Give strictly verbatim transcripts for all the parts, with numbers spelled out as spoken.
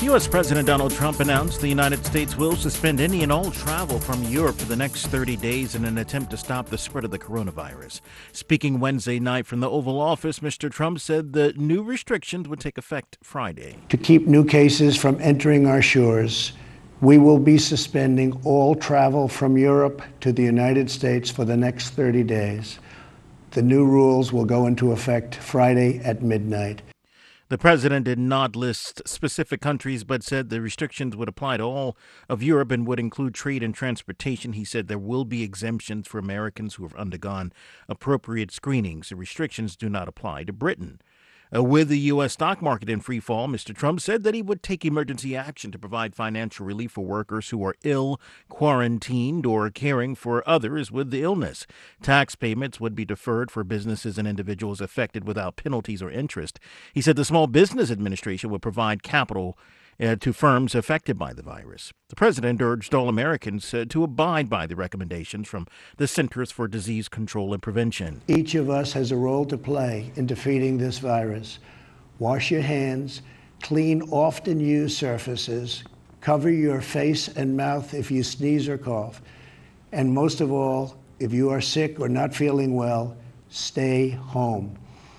U S. President Donald Trump announced the United States will suspend any and all travel from Europe for the next thirty days in an attempt to stop the spread of the coronavirus. Speaking Wednesday night from the Oval Office, Mister Trump said the new restrictions would take effect Friday. To keep new cases from entering our shores, we will be suspending all travel from Europe to the United States for the next thirty days. The new rules will go into effect Friday at midnight. The president did not list specific countries, but said the restrictions would apply to all of Europe and would include trade and transportation. He said there will be exemptions for Americans who have undergone appropriate screenings. The restrictions do not apply to Britain. Uh, with the U S stock market in free fall, Mister Trump said that he would take emergency action to provide financial relief for workers who are ill, quarantined, or caring for others with the illness. Tax payments would be deferred for businesses and individuals affected without penalties or interest. He said the Small Business Administration would provide capital Uh, to firms affected by the virus. The president urged all Americans uh, to abide by the recommendations from the Centers for Disease Control and Prevention. Each of us has a role to play in defeating this virus. Wash your hands, clean often used surfaces, cover your face and mouth if you sneeze or cough, and most of all, if you are sick or not feeling well, stay home.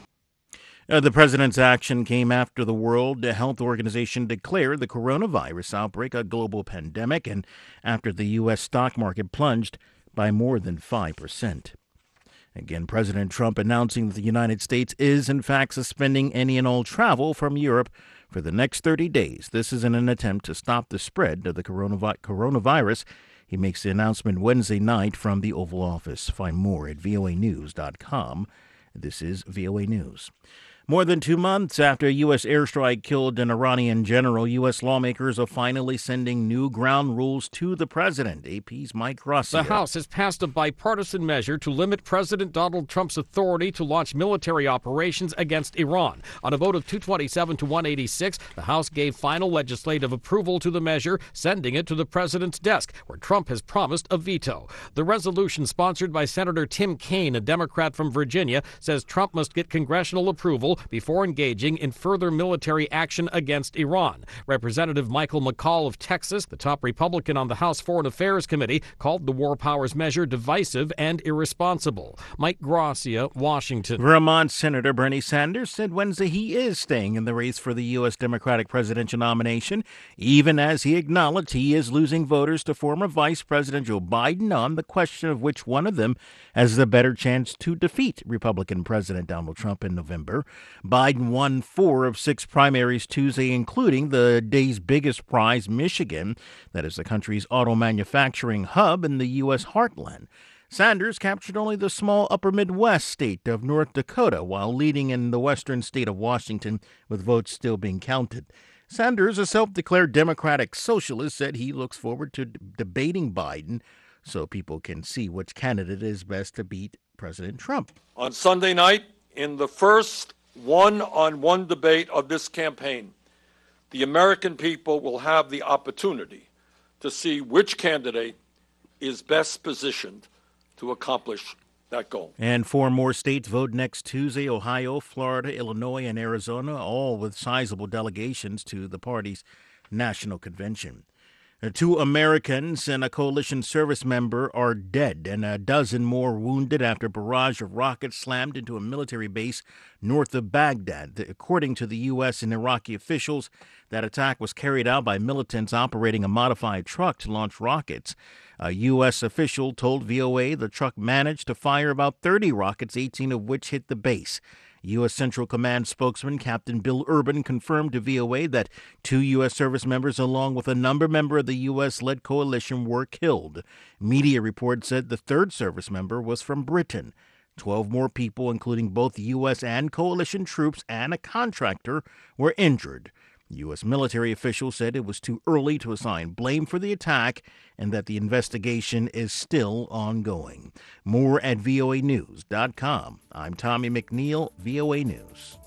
Uh, the president's action came after the World Health Organization declared the coronavirus outbreak a global pandemic and after the U S stock market plunged by more than five percent. Again, President Trump announcing that the United States is, in fact, suspending any and all travel from Europe for the next thirty days. This is in an attempt to stop the spread of the coronavi- coronavirus. He makes the announcement Wednesday night from the Oval Office. Find more at V O A news dot com. This is V O A News. More than two months after a U S airstrike killed an Iranian general, U S lawmakers are finally sending new ground rules to the president. A P's Mike Gracia. The House has passed a bipartisan measure to limit President Donald Trump's authority to launch military operations against Iran. On a vote of two twenty-seven to one eighty-six, the House gave final legislative approval to the measure, sending it to the president's desk, where Trump has promised a veto. The resolution, sponsored by Senator Tim Kaine, a Democrat from Virginia, says Trump must get congressional approval before engaging in further military action against Iran. Representative Michael McCaul of Texas, the top Republican on the House Foreign Affairs Committee, called the War Powers measure divisive and irresponsible. Mike Gracia, Washington. Vermont Senator Bernie Sanders said Wednesday he is staying in the race for the U S. Democratic presidential nomination, even as he acknowledged he is losing voters to former Vice President Joe Biden on the question of which one of them has the better chance to defeat Republican President Donald Trump in November. Biden won four of six primaries Tuesday, including the day's biggest prize, Michigan, that is the country's auto manufacturing hub in the U S heartland. Sanders captured only the small upper Midwest state of North Dakota, while leading in the western state of Washington, with votes still being counted. Sanders, a self-declared Democratic socialist, said he looks forward to d- debating Biden so people can see which candidate is best to beat President Trump. On Sunday night, in the first one-on-one debate of this campaign, the American people will have the opportunity to see which candidate is best positioned to accomplish that goal. And four more states vote next Tuesday: Ohio, Florida, Illinois, and Arizona, all with sizable delegations to the party's national convention. Two Americans and a coalition service member are dead and a dozen more wounded after a barrage of rockets slammed into a military base north of Baghdad. According to the U S and Iraqi officials, that attack was carried out by militants operating a modified truck to launch rockets. A U S official told V O A the truck managed to fire about thirty rockets, eighteen of which hit the base. U S. Central Command spokesman Captain Bill Urban confirmed to V O A that two U S service members, along with a number member of the U S-led coalition, were killed. Media reports said the third service member was from Britain. Twelve more people, including both U S and coalition troops and a contractor, were injured. U S military officials said it was too early to assign blame for the attack and that the investigation is still ongoing. More at V O A news dot com. I'm Tommy McNeil, V O A News.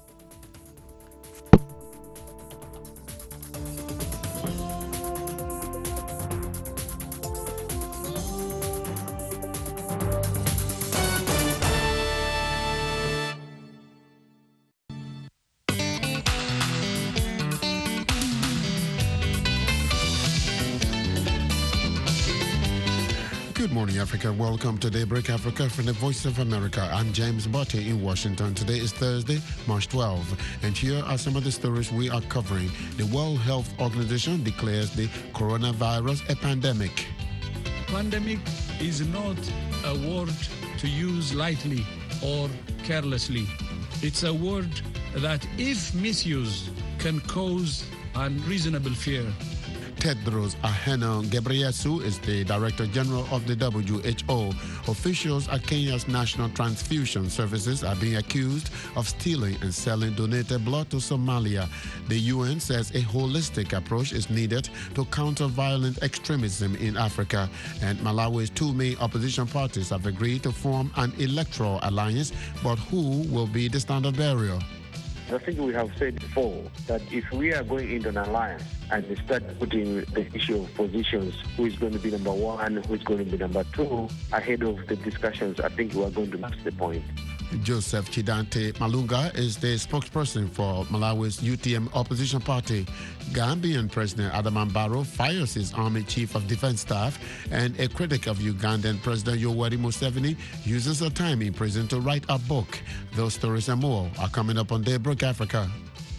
Good morning, Africa. Welcome to Daybreak Africa from the Voice of America. I'm James Botte in Washington. Today is Thursday, March twelfth, and here are some of the stories we are covering. The World Health Organization declares the coronavirus a pandemic. Pandemic is not a word to use lightly or carelessly. It's a word that, if misused, can cause unreasonable fear. Tedros Adhanom Ghebreyesus is the Director General of the W H O. Officials at Kenya's National Transfusion Services are being accused of stealing and selling donated blood to Somalia. The U N says a holistic approach is needed to counter violent extremism in Africa. And Malawi's two main opposition parties have agreed to form an electoral alliance, but who will be the standard bearer? I think we have said before that if we are going into an alliance and we start putting the issue of positions, who is going to be number one, who is going to be number two, ahead of the discussions, I think we are going to miss the point. Joseph Chidante Malunga is the spokesperson for Malawi's U T M opposition party. Gambian President Adama Barrow fires his army chief of defense staff, and a critic of Ugandan President Yoweri Museveni uses her time in prison to write a book. Those stories and more are coming up on Daybreak Africa.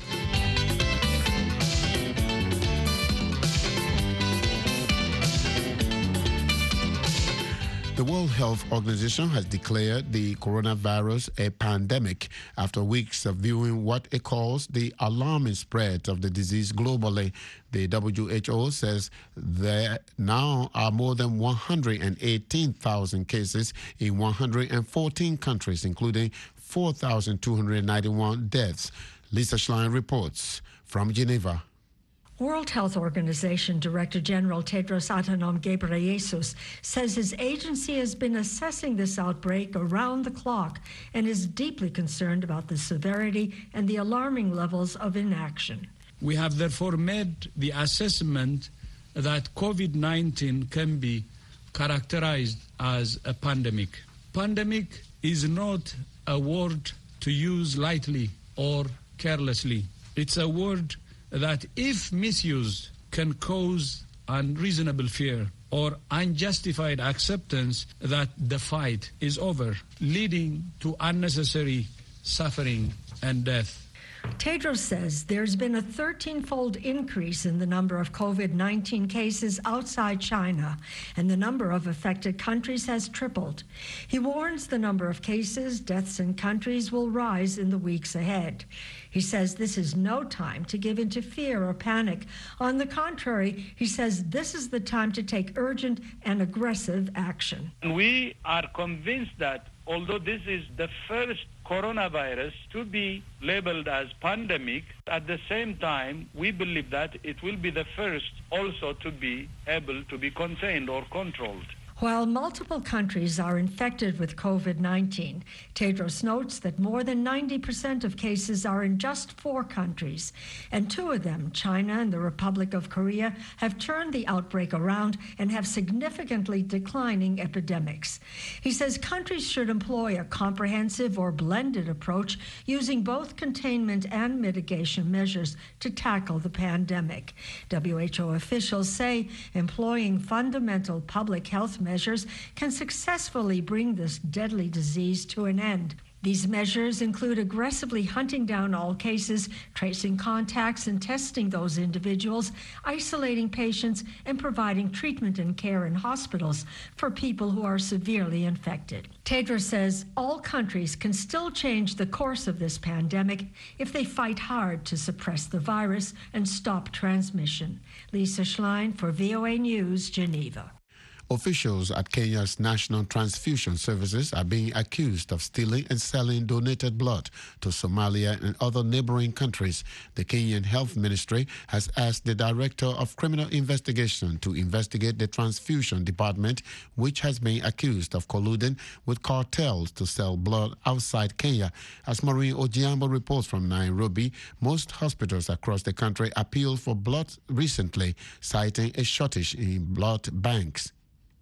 The World Health Organization has declared the coronavirus a pandemic after weeks of viewing what it calls the alarming spread of the disease globally. The W H O says there now are more than one hundred eighteen thousand cases in one hundred fourteen countries, including four thousand two hundred ninety-one deaths. Lisa Schlein reports from Geneva. World Health Organization Director General Tedros Adhanom Ghebreyesus says his agency has been assessing this outbreak around the clock and is deeply concerned about the severity and the alarming levels of inaction. We have therefore made the assessment that COVID nineteen can be characterized as a pandemic. Pandemic is not a word to use lightly or carelessly. It's a word that, if misused, can cause unreasonable fear or unjustified acceptance that the fight is over, leading to unnecessary suffering and death. Tedros says there's been a thirteen-fold increase in the number of COVID nineteen cases outside China, and the number of affected countries has tripled. He warns the number of cases, deaths, and countries will rise in the weeks ahead. He says this is no time to give in to fear or panic. On the contrary, he says this is the time to take urgent and aggressive action. We are convinced that although this is the first coronavirus to be labeled as pandemic, at the same time, we believe that it will be the first also to be able to be contained or controlled. While multiple countries are infected with COVID nineteen, Tedros notes that more than ninety percent of cases are in just four countries, and two of them, China and the Republic of Korea, have turned the outbreak around and have significantly declining epidemics. He says countries should employ a comprehensive or blended approach using both containment and mitigation measures to tackle the pandemic. W H O officials say employing fundamental public health measures measures can successfully bring this deadly disease to an end. These measures include aggressively hunting down all cases, tracing contacts and testing those individuals, isolating patients, and providing treatment and care in hospitals for people who are severely infected. Tedros says all countries can still change the course of this pandemic if they fight hard to suppress the virus and stop transmission. Lisa Schlein for V O A News, Geneva. Officials at Kenya's National Transfusion Services are being accused of stealing and selling donated blood to Somalia and other neighboring countries. The Kenyan Health Ministry has asked the Director of Criminal Investigation to investigate the transfusion department, which has been accused of colluding with cartels to sell blood outside Kenya. As Maureen Ojiambo reports from Nairobi, most hospitals across the country appealed for blood recently, citing a shortage in blood banks.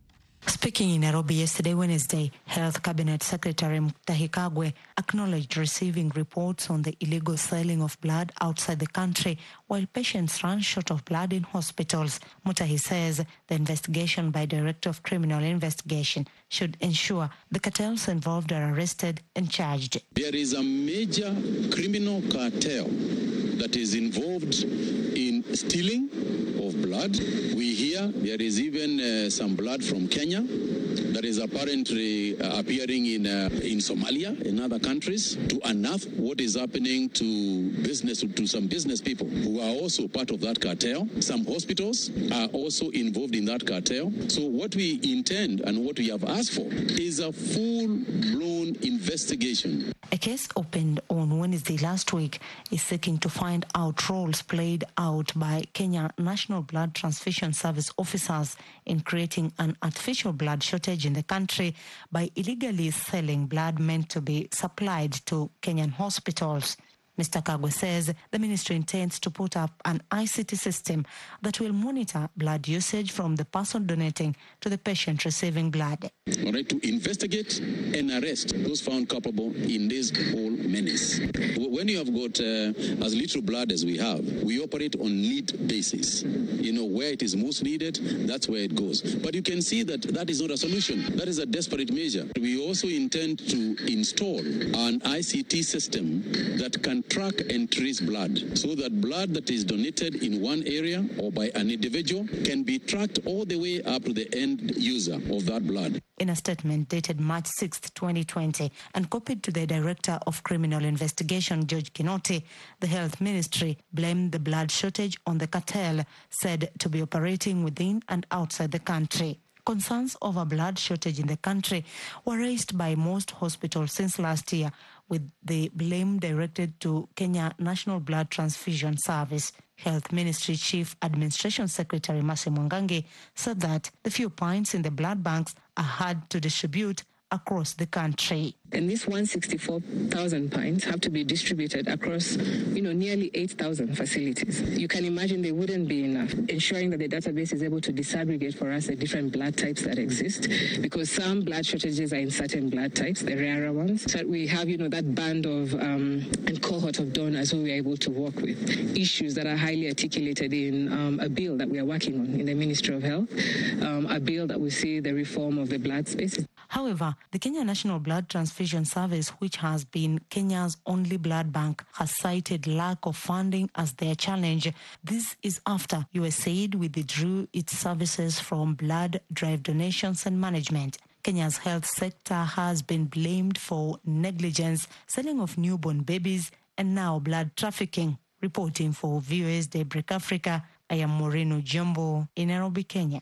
Speaking in Nairobi yesterday, Wednesday, Health Cabinet Secretary Mutahi Kagwe acknowledged receiving reports on the illegal selling of blood outside the country while patients run short of blood in hospitals. Mutahi says the investigation by Director of Criminal Investigation should ensure the cartels involved are arrested and charged. There is a major criminal cartel that is involved in stealing of blood. We hear there is even uh, some blood from Kenya that is apparently uh, appearing in uh, in Somalia and other countries, to unearth what is happening to business to some business people who are also part of that cartel. Some hospitals are also involved in that cartel. So what we intend and what we have asked for is a full-blown investigation. A case opened on Wednesday last week is seeking to find out roles played out by Kenya National Blood Transfusion Service officers in creating an artificial blood shortage in the country by illegally selling blood meant to be supplied to Kenyan hospitals. Mister Kagwe says the ministry intends to put up an I C T system that will monitor blood usage from the person donating to the patient receiving blood. All right, to investigate and arrest those found culpable in this whole menace. When you have got uh, as little blood as we have, we operate on need basis. You know, where it is most needed, that's where it goes. But you can see that that is not a solution. That is a desperate measure. We also intend to install an I C T system that can track and trace blood, so that blood that is donated in one area or by an individual can be tracked all the way up to the end user of that blood. In a statement dated March sixth, twenty twenty, and copied to the Director of Criminal Investigation, George Kinoti, the Health Ministry blamed the blood shortage on the cartel, said to be operating within and outside the country. Concerns over blood shortage in the country were raised by most hospitals since last year, with the blame directed to Kenya National Blood Transfusion Service. Health Ministry Chief Administration Secretary Mercy Mwangangi said that the few pints in the blood banks are hard to distribute across the country. And these one hundred sixty-four thousand pints have to be distributed across, you know, nearly eight thousand facilities. You can imagine they wouldn't be enough. Ensuring that the database is able to disaggregate for us the different blood types that exist, because some blood shortages are in certain blood types, the rarer ones. So we have, you know, that band of um, and cohort of donors who we are able to work with. Issues that are highly articulated in um, a bill that we are working on in the Ministry of Health, um, a bill that will see the reform of the blood space. However, the Kenya National Blood Transfusion Service, which has been Kenya's only blood bank, has cited lack of funding as their challenge. This is after U S A I D withdrew its services from blood drive donations and management. Kenya's health sector has been blamed for negligence, selling of newborn babies, and now blood trafficking. Reporting for V O A's Daybreak Africa, I am Moreno Jumbo in Nairobi, Kenya.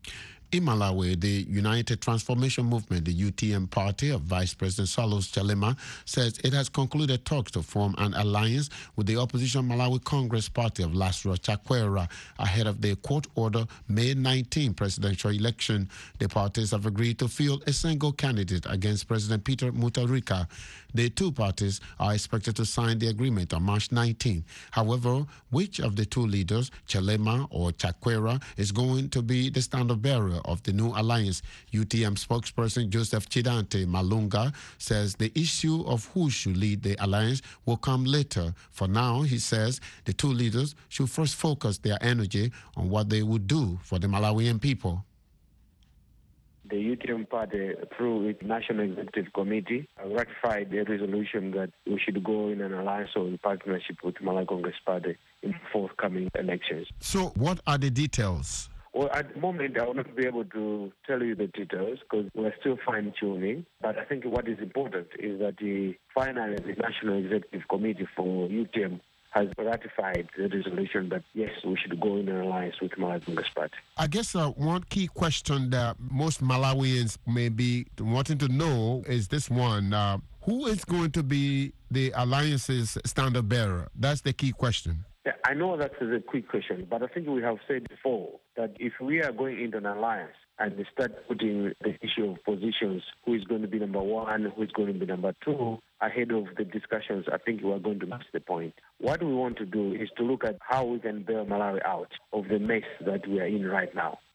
In Malawi, the United Transformation Movement, the U T M party of Vice President Salus Chalema, says it has concluded talks to form an alliance with the opposition Malawi Congress Party of Lasro Chakwera ahead of the court-ordered May nineteenth presidential election. The parties have agreed to field a single candidate against President Peter Mutharika. The two parties are expected to sign the agreement on March nineteenth. However, which of the two leaders, Chalema or Chakwera, is going to be the standard bearer of the new alliance? U T M spokesperson Joseph Chidante Malunga says the issue of who should lead the alliance will come later. For now, he says the two leaders should first focus their energy on what they would do for the Malawian people. The U T M party, through its National Executive Committee, ratified a resolution that we should go in an alliance or in partnership with Malawi Congress Party in forthcoming elections. So what are the details? Well, at the moment, I will not be able to tell you the details because we're still fine-tuning. But I think what is important is that the finally the National Executive Committee for U T M has ratified the resolution that, yes, we should go in an alliance with Malawi Congress Party. I guess uh, one key question that most Malawians may be wanting to know is this one. Uh, who is going to be the alliance's standard bearer? That's the key question. Yeah, I know that is a quick question, but I think we have said before that if we are going into an alliance and we start putting the issue of positions, who is going to be number one, who is going to be number two, ahead of the discussions, I think we are going to miss the point. What we want to do is to look at how we can bail Malawi out of the mess that we are in right now.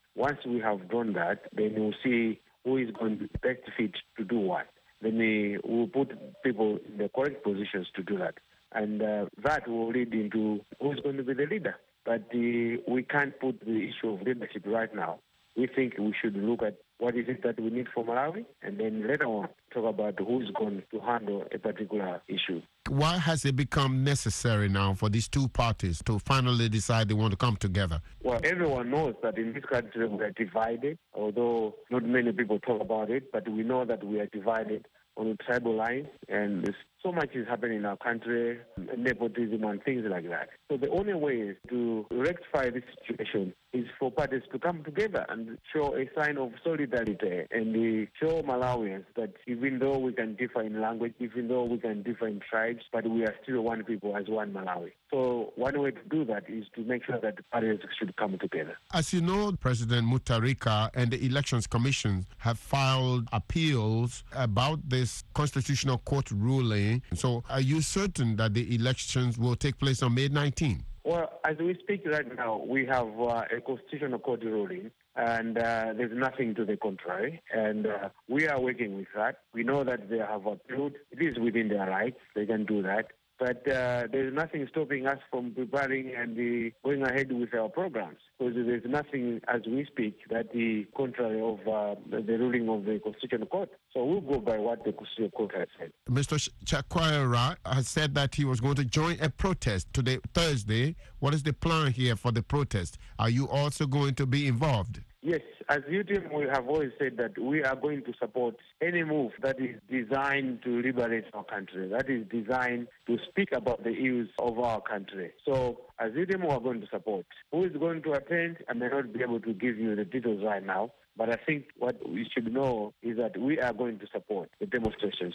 Once we have done that, then we'll see who is going to be best fit to do what. Then we will put people in the correct positions to do that. And uh, that will lead into who's going to be the leader. But uh, we can't put the issue of leadership right now. We think we should look at what is it that we need for Malawi, and then later on talk about who's going to handle a particular issue. Why has it become necessary now for these two parties to finally decide they want to come together? Well, everyone knows that in this country we are divided, although not many people talk about it, but we know that we are divided on the tribal lines, and there's so much is happening in our country, nepotism and things like that. So the only way to rectify this situation is for parties to come together and show a sign of solidarity and show Malawians that even though we can differ in language, even though we can differ in tribes, but we are still one people as one Malawi. So one way to do that is to make sure that the parties should come together. As you know, President Mutharika and the Elections Commission have filed appeals about this Constitutional Court ruling. So are you certain that the elections will take place on May nineteenth? Well, as we speak right now, we have uh, a Constitutional Court ruling, and uh, there's nothing to the contrary. And uh, we are working with that. We know that they have appealed. It is within their rights. They can do that. But uh, there's nothing stopping us from preparing and uh, going ahead with our programs. Because there's nothing, as we speak, that the contrary of uh, the ruling of the Constitutional Court. So we'll go by what the Constitutional Court has said. Mister Chakwera has said that he was going to join a protest today, Thursday. What is the plan here for the protest? Are you also going to be involved? Yes, as U T M, we have always said that we are going to support any move that is designed to liberate our country, that is designed to speak about the ills of our country. So as U T M, we are going to support. Who is going to attend? I may not be able to give you the details right now, but I think what we should know is that we are going to support the demonstrations.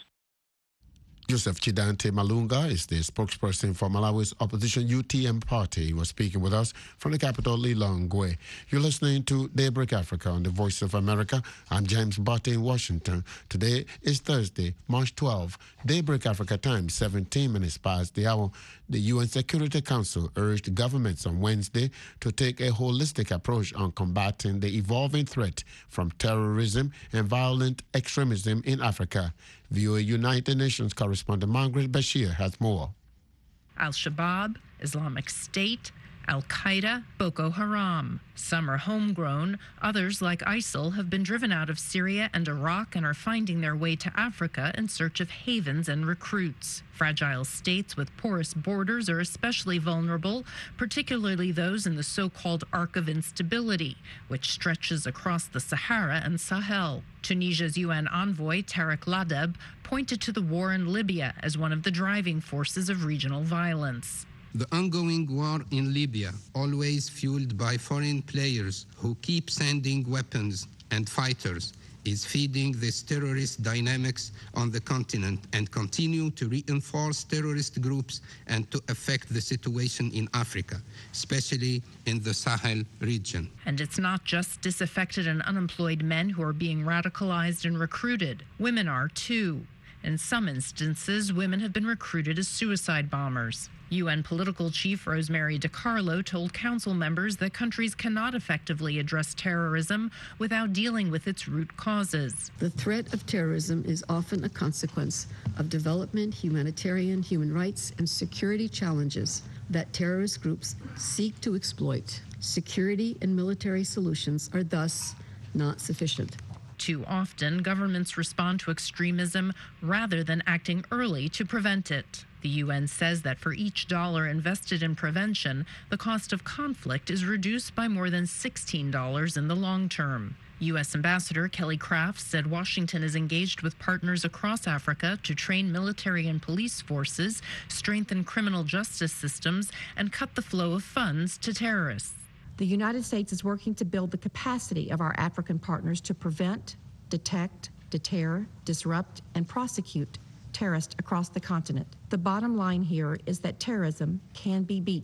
Joseph Chidante Malunga is the spokesperson for Malawi's opposition U T M party. He was speaking with us from the capital, Lilongwe. You're listening to Daybreak Africa on the Voice of America. I'm James Barty in Washington. Today is Thursday, March twelfth. Daybreak Africa time, seventeen minutes past the hour. The U N Security Council urged governments on Wednesday to take a holistic approach on combating the evolving threat from terrorism and violent extremism in Africa. V O A United Nations correspondent Margaret Bashir has more. Al-Shabaab, Islamic State, Al-Qaeda, Boko Haram. Some are homegrown. Others, like ISIL, have been driven out of Syria and Iraq and are finding their way to Africa in search of havens and recruits. Fragile states with porous borders are especially vulnerable, particularly those in the so-called Arc of Instability, which stretches across the Sahara and Sahel. Tunisia's U N envoy, Tarek Ladeb, pointed to the war in Libya as one of the driving forces of regional violence. The ongoing war in Libya, always fueled by foreign players who keep sending weapons and fighters, is feeding this terrorist dynamics on the continent and continue to reinforce terrorist groups and to affect the situation in Africa, especially in the Sahel region. And it's not just disaffected and unemployed men who are being radicalized and recruited. Women are too. In some instances, women have been recruited as suicide bombers. U N political chief Rosemary DiCarlo told council members that countries cannot effectively address terrorism without dealing with its root causes. The threat of terrorism is often a consequence of development, humanitarian, human rights, and security challenges that terrorist groups seek to exploit. Security and military solutions are thus not sufficient. Too often, governments respond to extremism rather than acting early to prevent it. The U N says that for each dollar invested in prevention, the cost of conflict is reduced by more than sixteen dollars in the long term. U S Ambassador Kelly Craft said Washington is engaged with partners across Africa to train military and police forces, strengthen criminal justice systems, and cut the flow of funds to terrorists. The United States is working to build the capacity of our African partners to prevent, detect, deter, disrupt, and prosecute terrorists across the continent. The bottom line here is that terrorism can be beaten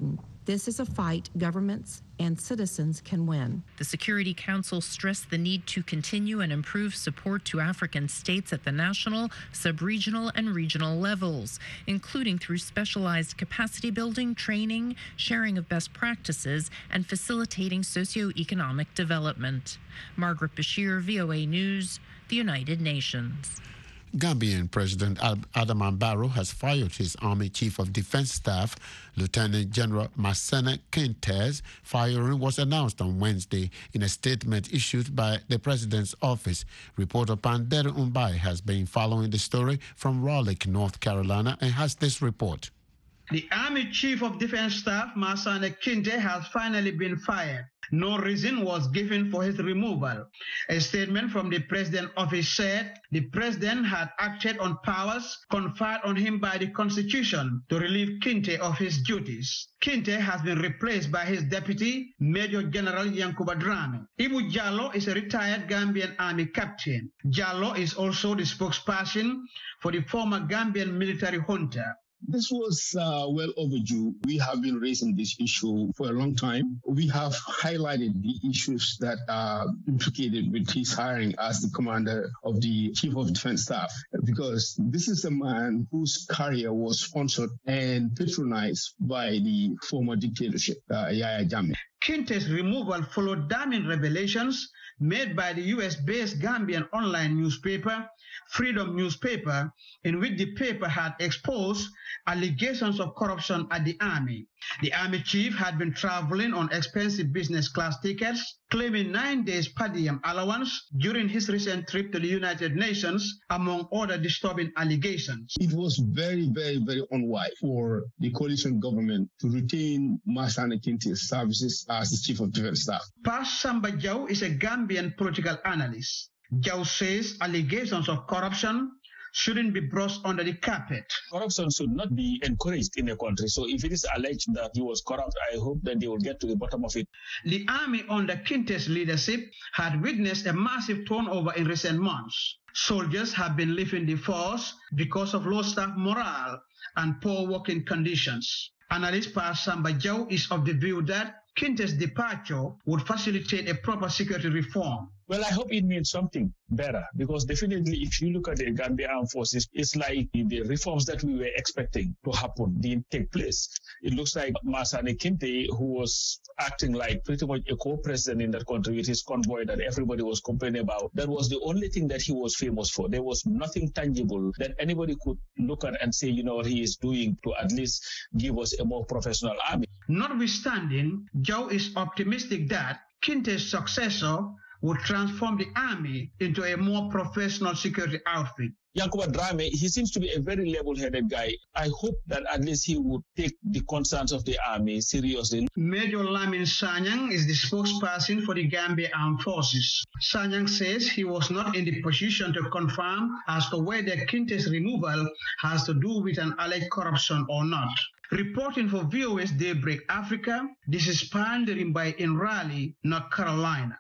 This is a fight governments and citizens can win. The Security Council stressed the need to continue and improve support to African states at the national, sub-regional, and regional levels, including through specialized capacity building, training, sharing of best practices, and facilitating socio-economic development. Margaret Bashir, V O A News, the United Nations. Gambian President Adama Barrow has fired his Army Chief of Defense Staff, Lieutenant General Masana Kentes. Firing was announced on Wednesday in a statement issued by the President's office. Reporter Pandere Umbai has been following the story from Raleigh, North Carolina, and has this report. The Army Chief of Defense Staff, Masana Kinte, has finally been fired. No reason was given for his removal. A statement from the President's office said the President had acted on powers conferred on him by the Constitution to relieve Kinte of his duties. Kinte has been replaced by his deputy, Major General Yankuba Drame. Ibu Jallo is a retired Gambian Army captain. Jallo is also the spokesperson for the former Gambian military junta. This was uh, well overdue. We have been raising this issue for a long time. We have highlighted the issues that are implicated with his hiring as the commander of the Chief of Defense Staff, because this is a man whose career was sponsored and patronized by the former dictatorship, uh, Yahya Jammeh. Kinte's removal followed damning revelations made by the U S-based Gambian online newspaper, Freedom Newspaper, in which the paper had exposed allegations of corruption at the Army. The Army chief had been traveling on expensive business class tickets, claiming nine days per diem allowance during his recent trip to the United Nations, among other disturbing allegations. It was very, very, very unwise for the coalition government to retain Masana Kinte's services as the Chief of Defense Staff. Pas Samba Jau is a Gambian political analyst. Jau says allegations of corruption shouldn't be brushed under the carpet. Corruption should not be encouraged in a country. So if it is alleged that he was corrupt, I hope that they will get to the bottom of it. The army under Kinte's leadership had witnessed a massive turnover in recent months. Soldiers have been leaving the force because of low staff morale and poor working conditions. Analyst Pa Samba Jau is of the view that Kinte's departure would facilitate a proper security reform. Well, I hope it means something better, because definitely if you look at the Gambia Armed Forces, it's like the reforms that we were expecting to happen didn't take place. It looks like Masana Kinte, who was acting like pretty much a co-president in that country with his convoy that everybody was complaining about, that was the only thing that he was famous for. There was nothing tangible that anybody could look at and say, you know, what he is doing to at least give us a more professional army. Notwithstanding, Joe is optimistic that Kinte's successor would transform the army into a more professional security outfit. Yankuba Drame, he seems to be a very level-headed guy. I hope that at least he would take the concerns of the army seriously. Major Lamin Sanyang is the spokesperson for the Gambia Armed Forces. Sanyang says he was not in the position to confirm as to whether Kinte's removal has to do with an alleged corruption or not. Reporting for V O S Daybreak Africa, this is Pandering by in Raleigh, North Carolina.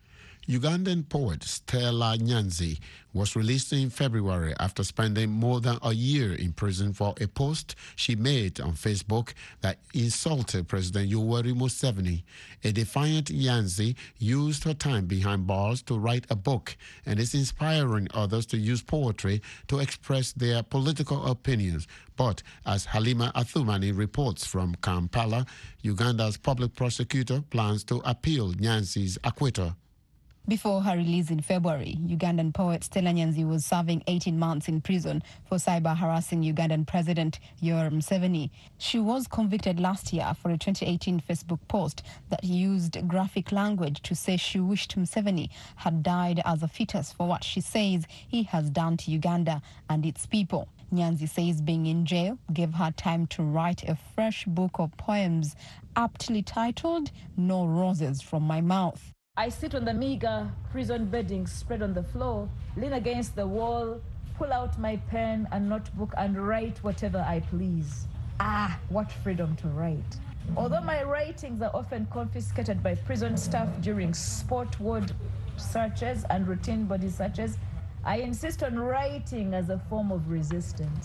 Ugandan poet Stella Nyanzi was released in February after spending more than a year in prison for a post she made on Facebook that insulted President Yoweri Museveni. A defiant Nyanzi used her time behind bars to write a book and is inspiring others to use poetry to express their political opinions. But as Halima Athumani reports from Kampala, Uganda's public prosecutor plans to appeal Nyanzi's acquittal. Before her release in February, Ugandan poet Stella Nyanzi was serving eighteen months in prison for cyber harassing Ugandan President Yoweri Museveni. She was convicted last year for a twenty eighteen Facebook post that used graphic language to say she wished Museveni had died as a fetus for what she says he has done to Uganda and its people. Nyanzi says being in jail gave her time to write a fresh book of poems aptly titled No Roses from My Mouth. I sit on the meager prison bedding spread on the floor, lean against the wall, pull out my pen and notebook and write whatever I please. Ah, what freedom to write. Although my writings are often confiscated by prison staff during sport ward searches and routine body searches, I insist on writing as a form of resistance.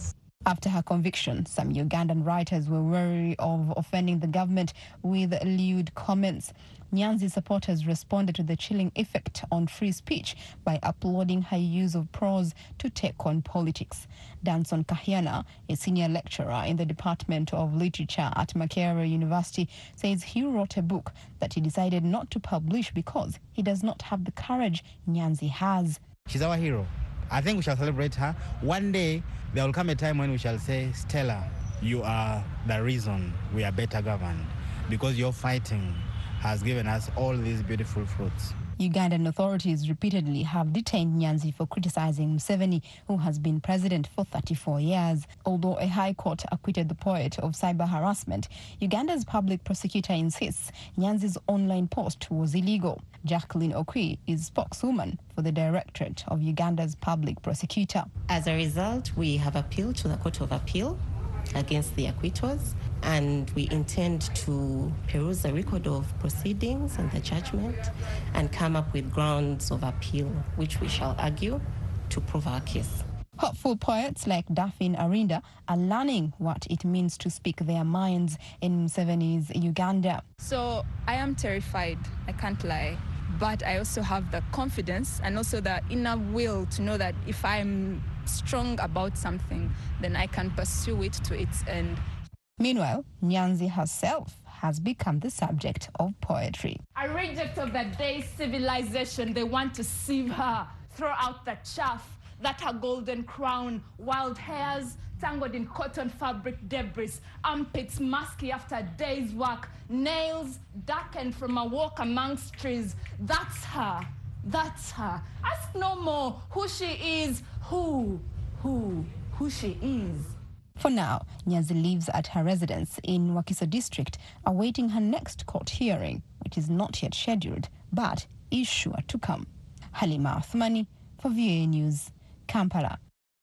After her conviction, some Ugandan writers were wary of offending the government with lewd comments. Nyanzi's supporters responded to the chilling effect on free speech by applauding her use of prose to take on politics. Danson Kahiana, a senior lecturer in the Department of Literature at Makerere University, says he wrote a book that he decided not to publish because he does not have the courage Nyanzi has. She's our hero. I think we shall celebrate her. One day, there will come a time when we shall say, Stella, you are the reason we are better governed, because your fighting has given us all these beautiful fruits. Ugandan authorities repeatedly have detained Nyanzi for criticizing Museveni, who has been president for thirty-four years. Although a high court acquitted the poet of cyber harassment, Uganda's public prosecutor insists Nyanzi's online post was illegal. Jacqueline Okwi is spokeswoman for the Directorate of Uganda's public prosecutor. As a result, we have appealed to the Court of Appeal against the acquittals, and we intend to peruse the record of proceedings and the judgment and come up with grounds of appeal, which we shall argue to prove our case. Hopeful poets like Daphne Arinda are learning what it means to speak their minds in Museveni's Uganda. So I am terrified, I can't lie, but I also have the confidence and also the inner will to know that if I'm strong about something, then I can pursue it to its end. Meanwhile, Nyanzi herself has become the subject of poetry. A reject of the day's civilization, they want to sieve her, throw out the chaff, that her golden crown, wild hairs tangled in cotton fabric debris, armpits musky after a day's work, nails darkened from a walk amongst trees. That's her. That's her. Ask no more who she is, who, who, who she is. For now, Nyanzi lives at her residence in Wakiso district, awaiting her next court hearing, which is not yet scheduled, but is sure to come. Halima Othmani for V O A News, Kampala.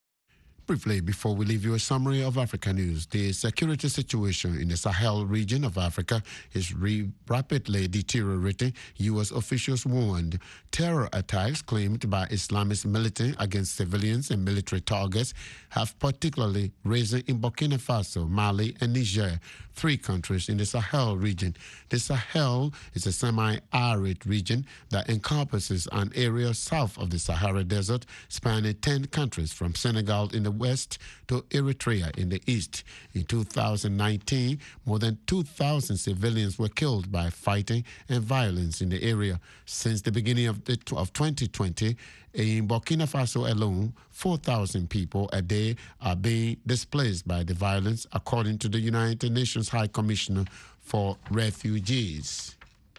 Briefly, before we leave you a summary of Africa news, the security situation in the Sahel region of Africa is re- rapidly deteriorating, U S officials warned. Terror attacks claimed by Islamist militants against civilians and military targets have particularly risen in Burkina Faso, Mali, and Niger, three countries in the Sahel region. The Sahel is a semi-arid region that encompasses an area south of the Sahara Desert, spanning ten countries from Senegal in the west to Eritrea in the east. In two thousand nineteen, more than two thousand civilians were killed by fighting and violence in the area. Since the beginning of, the, of twenty twenty, in Burkina Faso alone, four thousand people a day are being displaced by the violence, according to the United Nations High Commissioner for Refugees.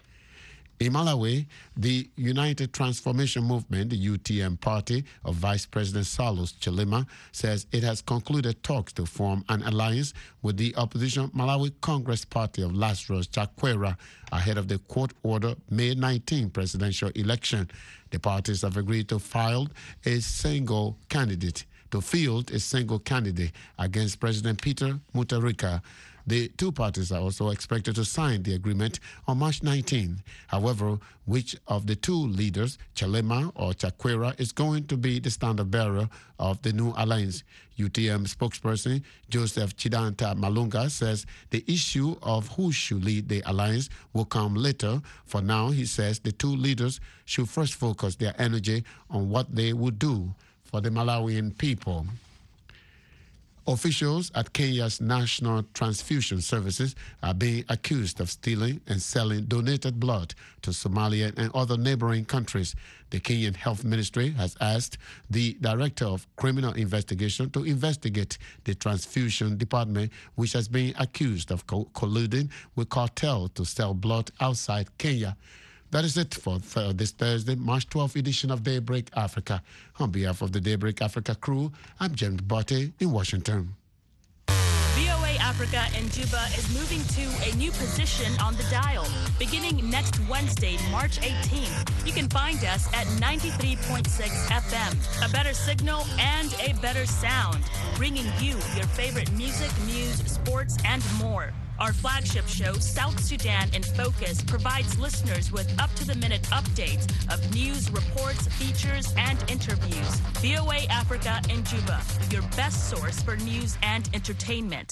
In Malawi, the United Transformation Movement, the U T M party of Vice President Salus Chilima, says it has concluded talks to form an alliance with the opposition Malawi Congress Party of Lazarus Chakwera ahead of the court-ordered May nineteenth presidential election. The parties have agreed to file a single candidate, to field a single candidate against President Peter Mutharika. The two parties are also expected to sign the agreement on March nineteenth. However, which of the two leaders, Chilima or Chakwera, is going to be the standard bearer of the new alliance? U T M spokesperson Joseph Chidanta Malunga says the issue of who should lead the alliance will come later. For now, he says the two leaders should first focus their energy on what they would do for the Malawian people. Officials at Kenya's National Transfusion Services are being accused of stealing and selling donated blood to Somalia and other neighboring countries. The Kenyan Health Ministry has asked the Director of Criminal Investigation to investigate the transfusion department, which has been accused of co- colluding with cartel to sell blood outside Kenya. That is it for th- this Thursday, March twelfth edition of Daybreak Africa. On behalf of the Daybreak Africa crew, I'm James Botte in Washington. V O A Africa in Juba is moving to a new position on the dial. Beginning next Wednesday, March eighteenth, you can find us at ninety-three point six F M. A better signal and a better sound, bringing you your favorite music, news, sports, and more. Our flagship show, South Sudan in Focus, provides listeners with up-to-the-minute updates of news, reports, features, and interviews. V O A Africa in Juba, your best source for news and entertainment.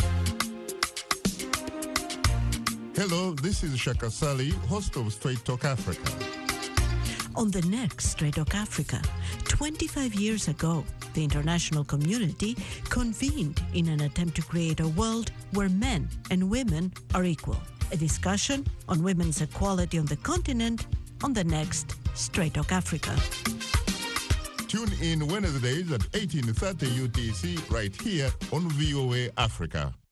Hello, this is Shaka Sali, host of Straight Talk Africa. On the next Straight Talk Africa, twenty-five years ago, the international community convened in an attempt to create a world where men and women are equal. A discussion on women's equality on the continent on the next Straight Talk Africa. Tune in Wednesdays at eighteen thirty U T C right here on V O A Africa.